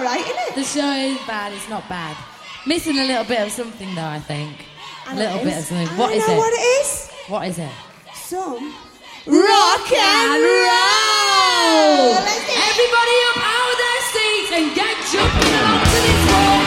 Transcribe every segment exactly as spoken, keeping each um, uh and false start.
all right, isn't it? The show is bad. It's not bad. Missing a little bit of something, though, I think. I A know little it bit is. of something. I What is know it? what it is. What is it? Some Rock and roll! Let's do it. Everybody up out of their seats and get jumping along to this one.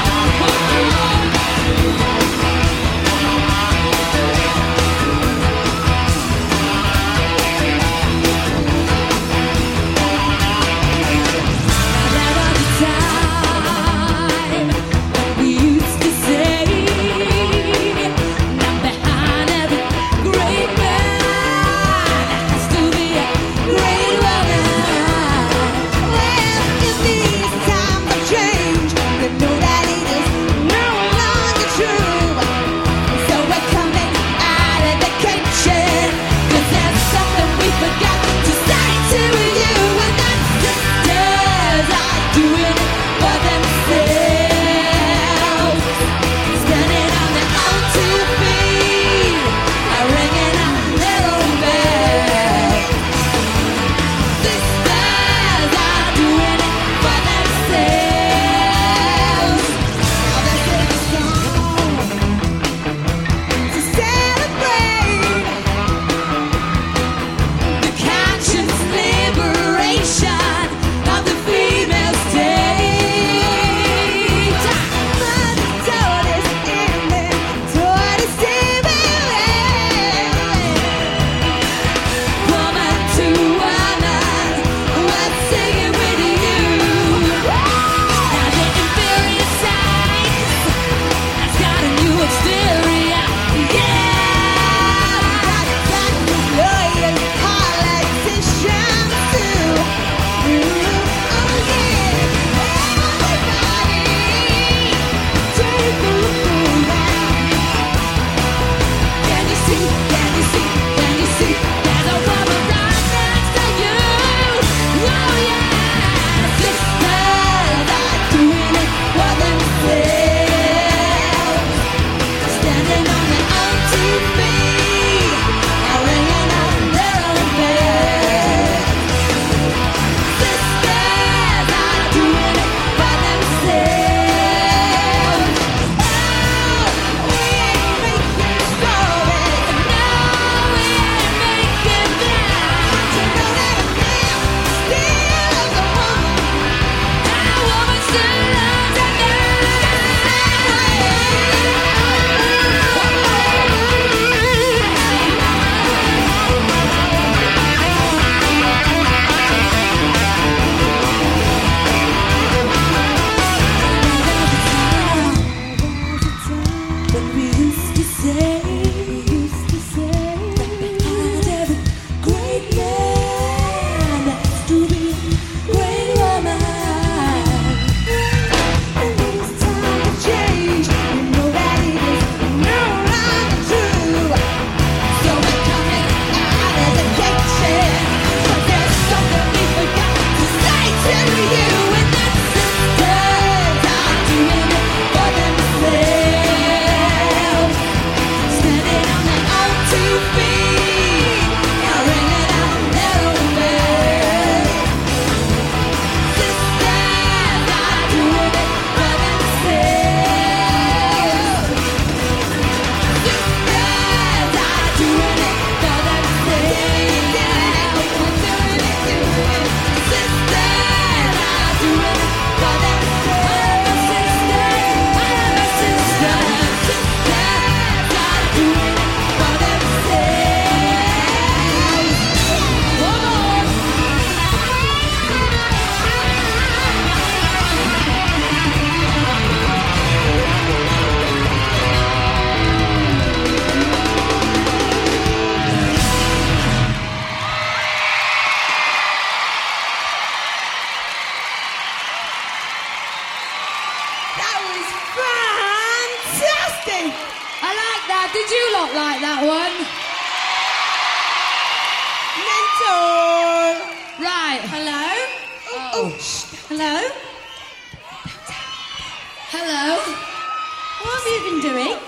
Did you lot like that one? Mental. Right, hello? Oh, oh. Shh. Hello? Hello? What have you been doing?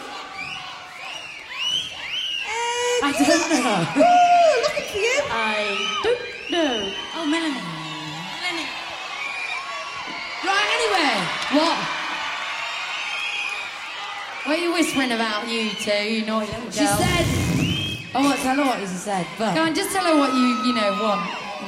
Um, I don't know. Ooh, looking for you. I don't know. Oh, Melanie. Melanie. Right, Anyway, what? What are you whispering about, you two, you naughty little girl? She said... I won't tell her what you said, but... Go on, just tell her what you, you know, want.